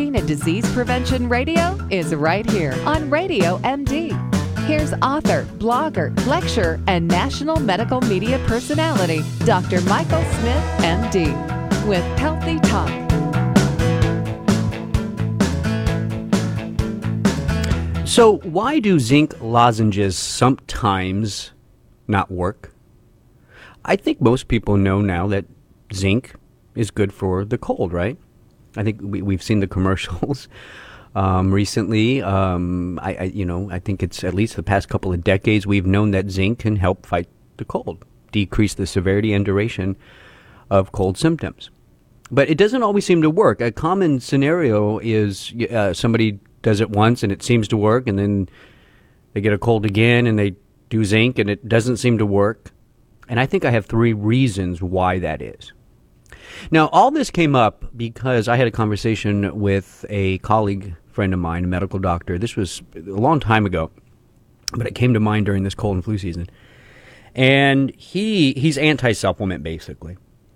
Pain and Disease Prevention Radio is right here on Radio MD. Here's author, blogger, lecturer, and national medical media personality, Dr. Michael Smith, MD, with Healthy Talk. So why do zinc lozenges sometimes not work? I think most people know now that zinc is good for the cold, right? I think we've seen the commercials recently. I think it's at least the past couple of decades we've known that zinc can help fight the cold, decrease the severity and duration of cold symptoms. But it doesn't always seem to work. A common scenario is somebody does it once and it seems to work, and then they get a cold again and they do zinc and it doesn't seem to work. And I think I have 3 reasons why that is. Now, all this came up because I had a conversation with a colleague friend of mine, a medical doctor. This was a long time ago, but it came to mind during this cold and flu season. And he's anti-supplement, basically.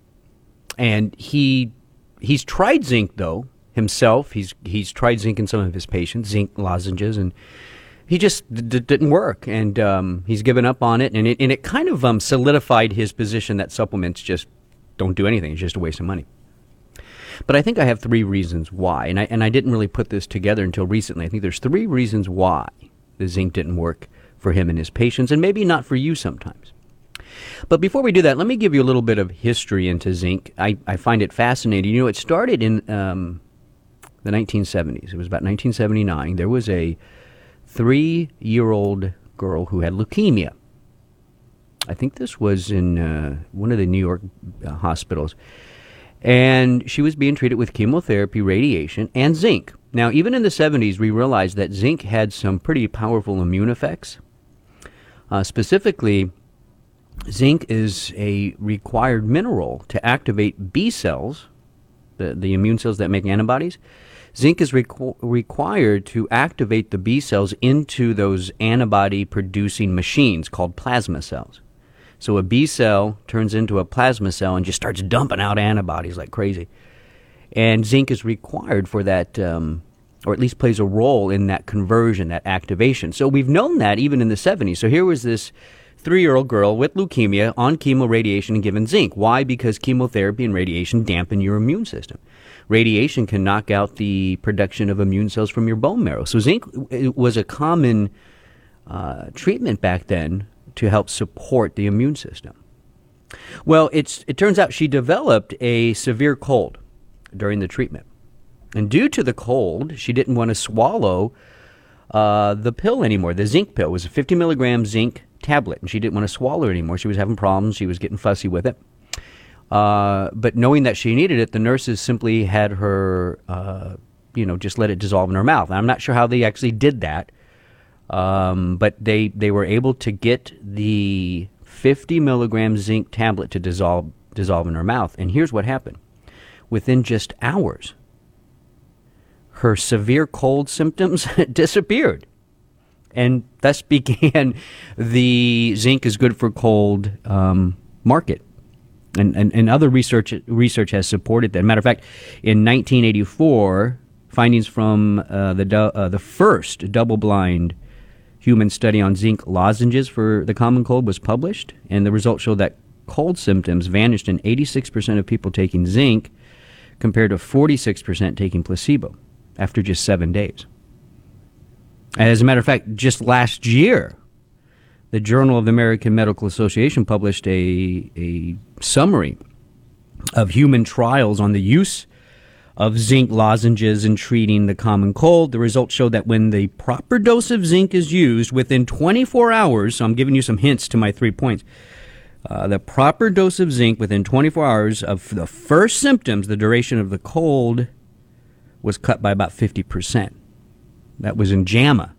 And he's tried zinc, though, himself. He's tried zinc in some of his patients, zinc lozenges, and he just didn't work. And he's given up on it. And it kind of solidified his position that supplements just don't do anything. It's just a waste of money. But I think I have 3 reasons why. And I didn't really put this together until recently. I think there's 3 reasons why the zinc didn't work for him and his patients, and maybe not for you sometimes. But before we do that, let me give you a little bit of history into zinc. I find it fascinating. You know, it started in the 1970s. It was about 1979. There was a 3-year-old girl who had leukemia. I think this was in one of the New York hospitals. And she was being treated with chemotherapy, radiation, and zinc. Now, even in the 70s, we realized that zinc had some pretty powerful immune effects. Specifically, zinc is a required mineral to activate B cells, the immune cells that make antibodies. Zinc is required to activate the B cells into those antibody-producing machines called plasma cells. So a B cell turns into a plasma cell and just starts dumping out antibodies like crazy. And zinc is required for that, or at least plays a role in that conversion, that activation. So we've known that even in the 70s. So here was this 3-year-old girl with leukemia on chemo, radiation, and given zinc. Why? Because chemotherapy and radiation dampen your immune system. Radiation can knock out the production of immune cells from your bone marrow. So zinc was a common treatment back then to help support the immune system. Well, it turns out she developed a severe cold during the treatment. And due to the cold, she didn't want to swallow the pill anymore. The zinc pill was a 50 milligram zinc tablet, and she didn't want to swallow it anymore. She was having problems. She was getting fussy with it. But knowing that she needed it, the nurses simply had her, just let it dissolve in her mouth. And I'm not sure how they actually did that. But they were able to get the 50 milligram zinc tablet to dissolve in her mouth. And here's what happened. Within just hours, her severe cold symptoms disappeared. And thus began the zinc is good for cold market. And other research has supported that. Matter of fact, in 1984, findings from the first double-blind human study on zinc lozenges for the common cold was published, and the results show that cold symptoms vanished in 86% of people taking zinc compared to 46% taking placebo after just 7 days. As a matter of fact, just last year, the Journal of the American Medical Association published a summary of human trials on the use of zinc lozenges in treating the common cold. The results show that when the proper dose of zinc is used within 24 hours, so I'm giving you some hints to my 3 points, the proper dose of zinc within 24 hours of the first symptoms, the duration of the cold, was cut by about 50%. That was in JAMA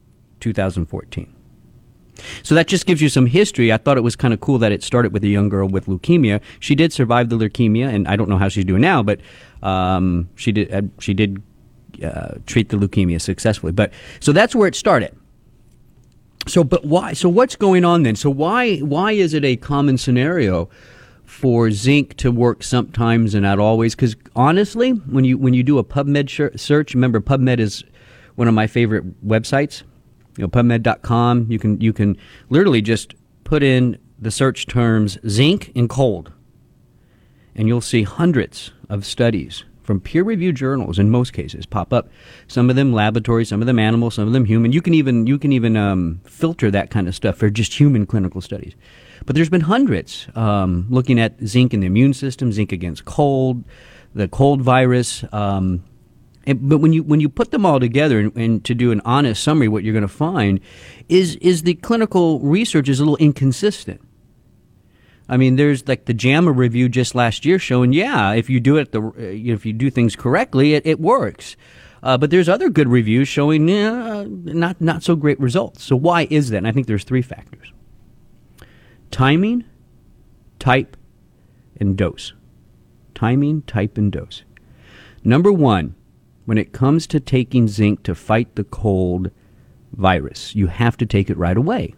2014. So that just gives you some history. I thought it was kind of cool that it started with a young girl with leukemia. She did survive the leukemia, and I don't know how she's doing now, but she did treat the leukemia successfully. But so that's where it started. So, but why? So what's going on then? So why is it a common scenario for zinc to work sometimes and not always. Because honestly, when you do a PubMed search, remember PubMed is one of my favorite websites. PubMed.com. You can literally just put in the search terms zinc and cold, and you'll see hundreds of studies from peer-reviewed journals in most cases pop up. Some of them laboratory, some of them animal, some of them human. You can even filter that kind of stuff for just human clinical studies. But there's been hundreds looking at zinc in the immune system, zinc against cold, the cold virus. But when you put them all together and to do an honest summary, what you're going to find is the clinical research is a little inconsistent. I mean, there's like the JAMA review just last year showing, if you do it if you do things correctly, it works. But there's other good reviews showing not so great results. So why is that? And I think there's three factors: timing, type, and dose. Timing, type, and dose. Number one, when it comes to taking zinc to fight the cold virus, you have to take it right away.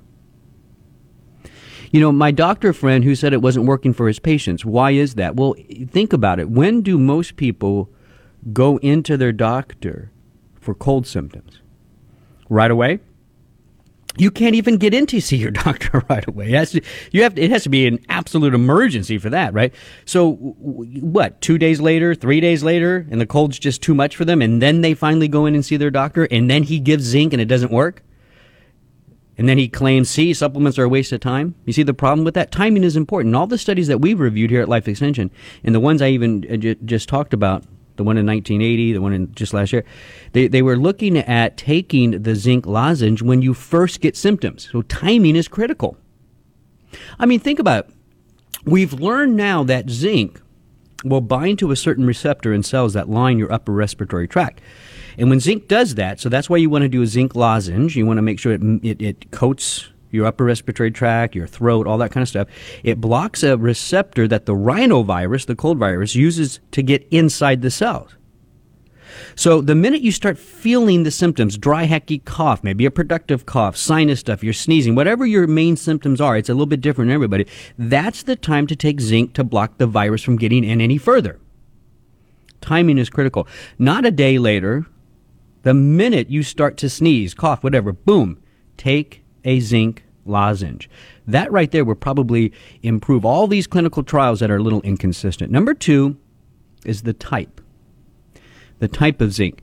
My doctor friend who said it wasn't working for his patients, why is that? Well, think about it. When do most people go into their doctor for cold symptoms? Right away? You can't even get in to see your doctor right away. It has to be an absolute emergency for that, right? So what, 2 days later, 3 days later, and the cold's just too much for them, and then they finally go in and see their doctor, and then he gives zinc and it doesn't work? And then he claims, supplements are a waste of time. You see the problem with that? Timing is important. All the studies that we've reviewed here at Life Extension, and the ones I even just talked about, the one in 1980, the one in just last year, they were looking at taking the zinc lozenge when you first get symptoms. So timing is critical. I mean, think about it. We've learned now that zinc will bind to a certain receptor in cells that line your upper respiratory tract. And when zinc does that, so that's why you want to do a zinc lozenge. You want to make sure it coats your upper respiratory tract, your throat, all that kind of stuff. It blocks a receptor that the rhinovirus, the cold virus, uses to get inside the cells. So the minute you start feeling the symptoms, dry, hacky cough, maybe a productive cough, sinus stuff, you're sneezing, whatever your main symptoms are, it's a little bit different in everybody. That's the time to take zinc to block the virus from getting in any further. Timing is critical. Not a day later. The minute you start to sneeze, cough, whatever, boom, take a zinc lozenge. That right there will probably improve all these clinical trials that are a little inconsistent. Number two is the type of zinc.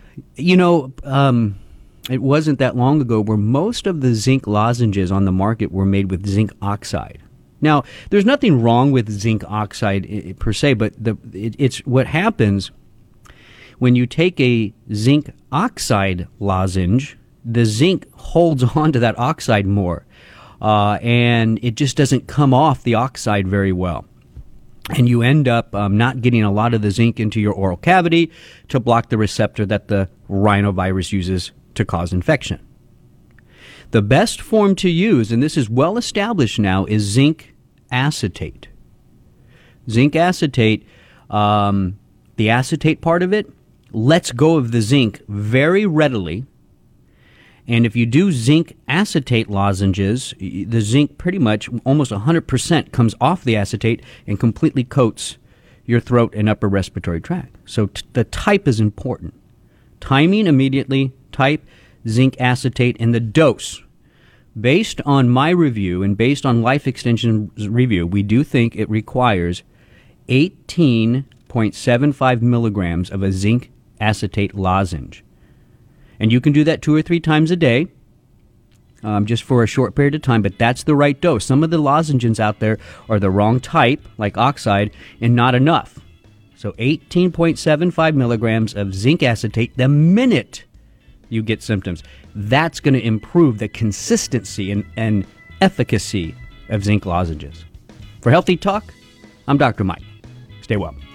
It wasn't that long ago where most of the zinc lozenges on the market were made with zinc oxide. Now, there's nothing wrong with zinc oxide per se, but it's what happens when you take a zinc oxide lozenge. The zinc holds on to that oxide more, and it just doesn't come off the oxide very well. And you end up not getting a lot of the zinc into your oral cavity to block the receptor that the rhinovirus uses to cause infection. The best form to use, and this is well established now, is zinc acetate. Zinc acetate, the acetate part of it, lets go of the zinc very readily. And if you do zinc acetate lozenges, the zinc pretty much almost 100% comes off the acetate and completely coats your throat and upper respiratory tract. So the type is important. Timing immediately, type, zinc acetate, and the dose. Based on my review and based on Life Extension's review, we do think it requires 18.75 milligrams of a zinc acetate lozenge. And you can do that 2 or 3 times a day, just for a short period of time, but that's the right dose. Some of the lozenges out there are the wrong type, like oxide, and not enough. So 18.75 milligrams of zinc acetate the minute you get symptoms. That's going to improve the consistency and efficacy of zinc lozenges. For Healthy Talk, I'm Dr. Mike. Stay well.